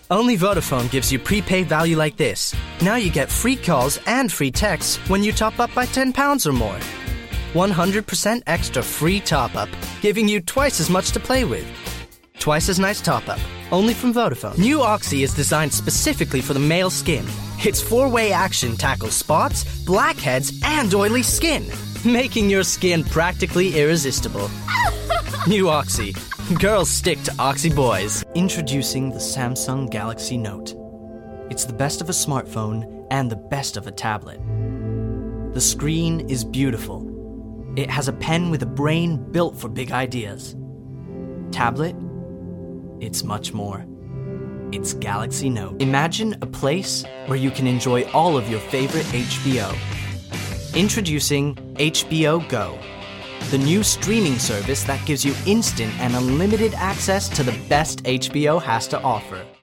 Only Vodafone gives you prepaid value like this. Now you get free calls and free texts when you top up by £10 or more. 100% extra free top-up, giving you twice as much to play with. Twice as nice top-up, only from Vodafone. New Oxy is designed specifically for the male skin. Its 4-way action tackles spots, blackheads, and oily skin, making your skin practically irresistible. New Oxy. Girls stick to Oxy boys. Introducing the Samsung Galaxy Note. It's the best of a smartphone and the best of a tablet. The screen is beautiful. It has a pen with a brain built for big ideas. Tablet? It's much more. It's Galaxy Note. Imagine a place where you can enjoy all of your favorite HBO. Introducing HBO Go, the new streaming service that gives you instant and unlimited access to the best HBO has to offer.